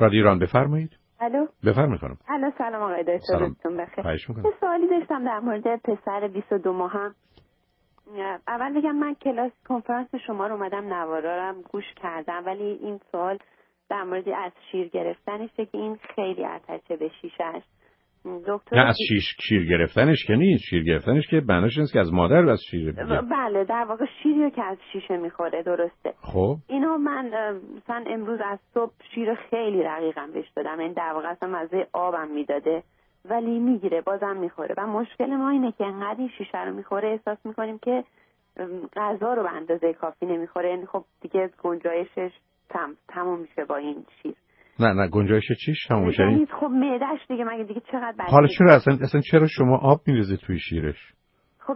رادیو ایران بفرمایید. الو بفرمایید خانم. الو سلام آقای دکتر، روزتون بخیر. خواهش می‌کنم. یه سوالی داشتم در مورد پسر 22 ماهم. اول بگم من کلاس کنفرانس شما رو اومدم نوارارم گوش کردم، ولی این سوال در مورد از شیر گرفتنشه که این خیلی ارتچه به شیشه‌اش. دکتر نه از شیر گرفتنش که نیست، شیر گرفتنش که معناش اینه که از مادر از شیر بگیره. بله در واقع شیری که از شیشه میخوره، درسته. خب اینو من مثلا امروز از صبح شیر خیلی رقیقم بهش دادم، این در واقع اصلا مزه آبم میداده ولی میگیره، بازم میخوره. و مشکل ما اینه که انقدر این شیشه رو میخوره احساس میکنیم که غذا رو به اندازه کافی نمیخوره، یعنی خب دیگه گنجایشش تموم میشه با این شیر. نه گنجایش چیش تموم میشه؟ یعنی خب معده‌اش دیگه مگه دیگه چقدر بد. حالا چرا اصلا چرا شما آب میریزید توی شیرش؟ خب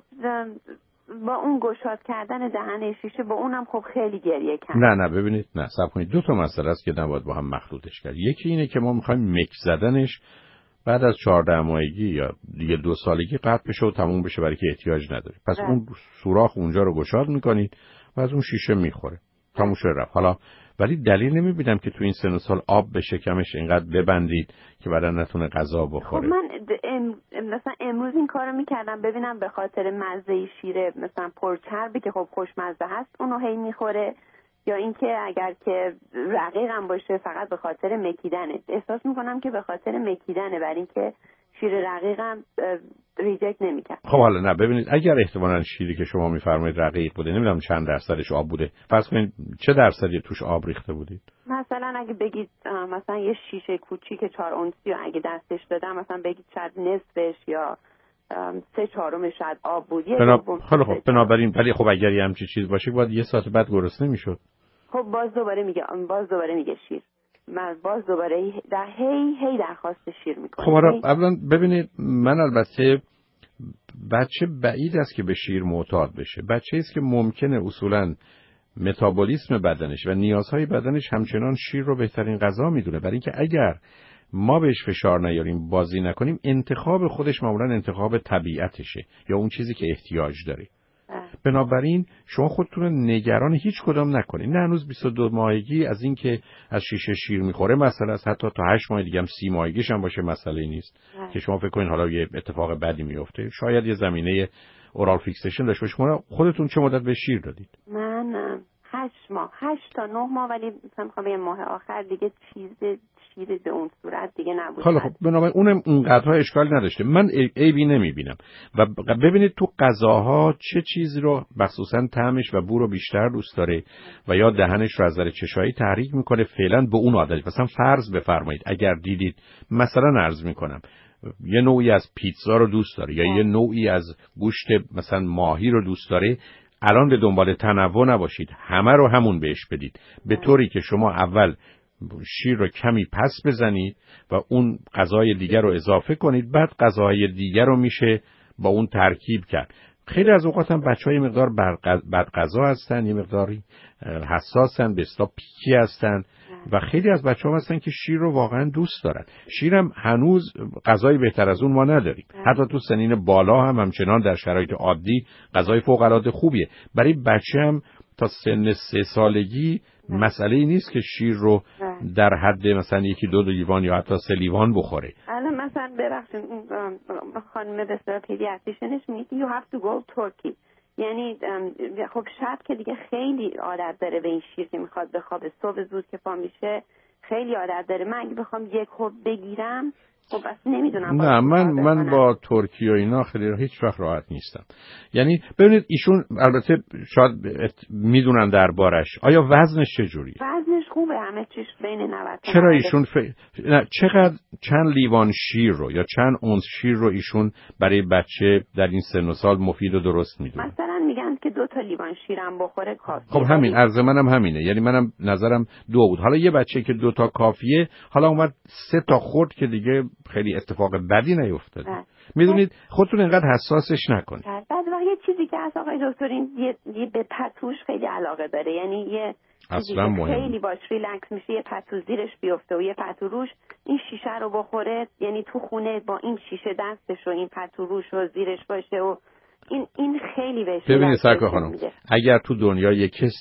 با اون گشاد کردن دهن شیشه با اونم خب خیلی گریه کرد. نه ببینید، نه صبر کنید، دو تا مسئله است که نباید با هم مخلوطش کرد. یکی اینه که ما میخوایم مک زدنش بعد از 14 ماهگی یا دیگه 2 سالگی قطع بشه و تموم بشه، برای که احتیاج نداره. پس اون سوراخ اونجا رو گشاد میکنید و از اون شیشه میخوره، تموم شده رفت. حالا ولی دلیل نمیبینم که تو این سن و سال آب به شکمش اینقدر ببندید که بعدا نتونه غذا بخوره. خب من مثلا امروز این کارو میکردم ببینم به خاطر مزه شیره مثلا پرچربی که خب خوشمزه هست اونو هی میخوره، یا اینکه اگر که رقیقم باشه فقط به خاطر مکیدنه. احساس میکنم که به خاطر مکیدنه، برای اینکه شیر رقیقم ریجکت نمیکنه. خب حالا نه ببینید، اگر احتمالاً شیری که شما میفرمایید رقیق بوده، نمیدونم چند درصدش آب بوده، فرض کنید چه درصدی توش آب ریخته بودید؟ مثلا اگه بگید مثلا یه شیشه کوچیک 4 اونسی رو اگه دستش دادم، مثلا بگید شاید نصفش یا 3/4 شاید آب بود. خیلی خب بنابراین ولی خب اگر یه همچین چیز باشه باید یه ساعت بعد گرسنه میشد. خب باز دوباره میگه شیر، من باز دوباره هی درخواست شیر میکنه. خب اولا ببینید، من البته بچه بعید است که به شیر معتاد بشه. بچه‌ای است که ممکنه اصولاً متابولیسم بدنش و نیازهای بدنش همچنان شیر رو بهترین غذا میدونه، برای اینکه اگر ما بهش فشار نیاریم، بازی نکنیم، انتخاب خودش معمولاً انتخاب طبیعتشه یا اون چیزی که احتیاج داره. بنابراین شما خودتون رو نگران هیچ کدام نکنید. نه هنوز 22 ماهگی از این که از شیشه شیر میخوره مسئله است، حتی تا 8 ماه دیگه هم 30 ماهگیش هم باشه مسئله نیست که شما فکر کنید حالا یه اتفاق بدی میفته. شاید یه زمینه اورال فیکسیشن داشته باشید. خودتون چه مدت به شیر دادید؟ من 8 تا 9 ماه، ولی مثلا میخوام یه ماه آخر دیگه شیر به اون صورت دیگه نبود. خب بنابراین اونم اونقدرها اشکال نداشته. من عیبی نمیبینم. و ببینید تو غذاها چه چیزی رو مخصوصا طعمش و بو رو بیشتر دوست داره و یا دهنش رو از نظر چشایی تحریک میکنه، فعلا به اون عادت. مثلا فرض بفرمایید اگر دیدید مثلا عرض میکنم یه نوعی از پیتزا رو دوست داره یا یه نوعی از گوشت مثلا ماهی رو دوست داره، الان به دنبال تنوع نباشید، همه رو همون بهش بدید، به طوری که شما اول شیر رو کمی پس بزنید و اون غذای دیگر رو اضافه کنید، بعد غذاهای دیگر رو میشه با اون ترکیب کرد. خیلی از اوقات هم بچه‌ها یه مقدار بد غذا هستن، یه مقداری حساسن، به اصطلاح پیکی هستن و خیلی از بچه‌ها هستن که شیر رو واقعا دوست دارن. شیرم هنوز غذای بهتر از اون ما نداریم. حتی تو سنین بالا هم همچنان در شرایط عادی غذای فوق‌العاده خوبیه. برای بچه هم تا سن 3 سالگی مسئله‌ای نیست که شیر رو در حد مثلا 1-2 لیوان یا حتی 3 لیوان بخوره. الان مثلا ببخشید خانم بسیار پیدیاتریشنش میگه you have to go Turkey، یعنی خب شب که دیگه خیلی عادت داره به این شیر که میخواد بخوابه، صبح زود که پا میشه خیلی عادت داره. من اگه بخوام یک حب بگیرم خب بس نمیدونم. نه من با ترکیه و اینا خیلی هیچ وقت راحت نیستم. یعنی ببینید ایشون البته شاید میدونن دربارش، آیا وزنش چجوریه؟ وزنش خوبه، همه چیش بین 90. چرا ایشون چند لیوان شیر رو یا چند اونس شیر رو ایشون برای بچه در این سن و سال مفید و درست میدونه؟ مثلا میگن که 2 لیوان شیرم بخوره کافیه. خب همین عرض منم همینه، یعنی منم نظرم 2 بود. حالا یه بچه که 2 کافیه، حالا اومد 3 خورد که دیگه خیلی اتفاق بدی نیفتاد. میدونید خودتون اینقدر حساسش نکنید. بعد یه چیزی که از آقای دکتر این یه به پتوش خیلی علاقه داره، یعنی یه اصلا مهم خیلی باش ریلکس میشه، یه پتو زیرش بیفته و یه پتو روش این شیشه رو بخوره، یعنی تو خونه با این شیشه دستش و این پتو روش و زیرش باشه و این خیلی بهش. ببینید سرکار خانم، اگر تو دنیا یک کسی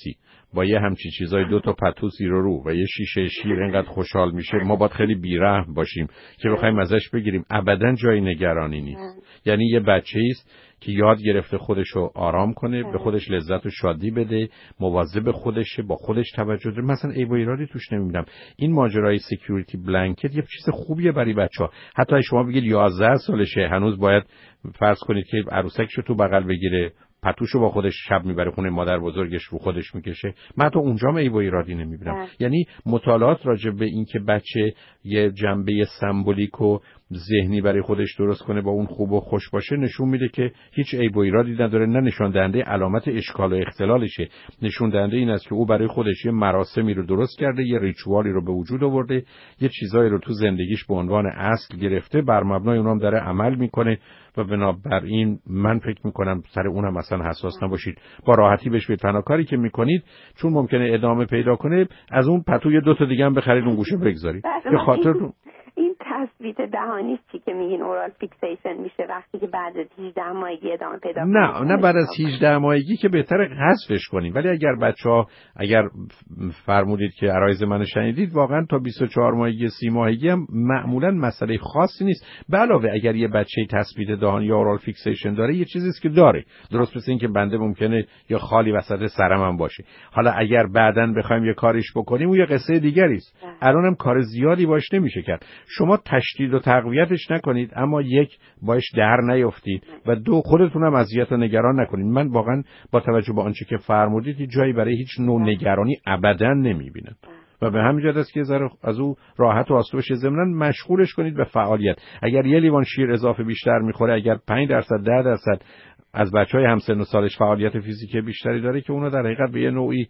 با یه همچین چیزای 2 تا پتو زیر رو و یه شیشه شیر اینقدر خوشحال میشه، ما باید خیلی بی‌رحم باشیم که بخوایم ازش بگیریم. ابداً جای نگرانی نیست. یعنی یه بچه‌ای است که یاد گرفته خودشو آرام کنه، به خودش لذت و شادی بده، مواظب خودشه، با خودش توجه داره. مثلا عیب و ایرادی توش نمیبینم. این ماجرای سکیوریتی بلانکت یه چیز خوبیه برای بچه‌ها. حتی شما بگید 11 سالشه هنوز باید فرض کنید که عروسکشو تو بغل بگیره، پتوشو با خودش شب میبره خونه مادر بزرگش رو خودش میکشه. من تو اونجا عیب و ایرادی نمیبینم. یعنی مطالعات راجع به این که بچه یه جنبه سمبولیک و ذهنی برای خودش درست کنه با اون خوب و خوش باشه نشون میده که هیچ عیب و ایرادی نداره، نه نشون دهنده علامت اشکال و اختلالشه. نشون دهنده این است که او برای خودش یه مراسمی رو درست کرده، یه ریچوالی رو به وجود آورده، یه چیزایی رو تو زندگیش به عنوان اصل گرفته، بر مبنای اونام داره عمل میکنه و بنابراین من فکر میکنم سر اونم اصلا حساس نباشید، با راحتی بهش بگید تنها کاری که میکنید چون ممکنه ادامه پیدا کنه از اون پتوی 2 تا دیگه هم بخرید اون گوشه بگذارید. به خاطر این تثبیت دهانی چی که میگین اورال فیکسیشن میشه وقتی که بعد از 18 ماهگی ادامه پیدا کنه؟ نه بعد از 18 ماهگی که بهتره حذفش کنیم. ولی اگر بچه‌ها اگر فرمودید که عرایض من شنیدید، واقعا تا 24 ماهگی 30 ماهگی هم معمولا مسئله خاصی نیست. به علاوه اگر یه بچه تثبیت دهانی یا اورال فیکسیشن داره، یه چیزی است که داره، درست مثل این که بنده ممکنه یا خالی وسط سرم هم باشه. حالا اگر بعداً بخوایم یه کاریش بکنیم اون یه قصه دیگری است. الانم کار زیادی باش نمیشه کرد. شما تشدید و تقویتش نکنید، اما یک باش در نیافتید و 2 خودتونم اذیت و نگران نکنید. من واقعا با توجه به آنچه که فرمودید جایی برای هیچ نوع نگرانی ابداً نمیبینم و به همین جهت است که از او راحت و آسوده بشه. ضمناً مشغولش کنید به فعالیت. اگر 1 لیوان شیر اضافه بیشتر میخوره، اگر 5% 10% از بچهای همسن و سالش فعالیت فیزیکی بیشتری داره که اونا در حقیقت به یه نوعی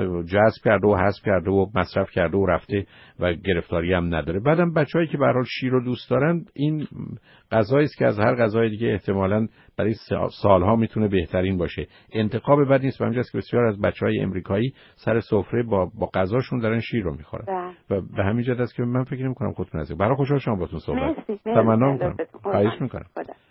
جذب کرده و حذف کرده و مصرف کرده و رفته و گرفتاری هم نداره. بعدم بچه‌هایی که به هر حال شیر رو دوست دارن، این غذایی است که از هر غذای دیگه احتمالاً برای سالها میتونه بهترین باشه. انتخاب بد نیست. همینجاست که بسیار از بچهای امریکایی سر سفره با غذاشون دارن شیر رو میخورن و به همین جهت است که من فکر نمی‌کنم خودتون از برای خوشحال شما باهاتون صحبت. تمنا می‌کنم. خواهش می‌کنم.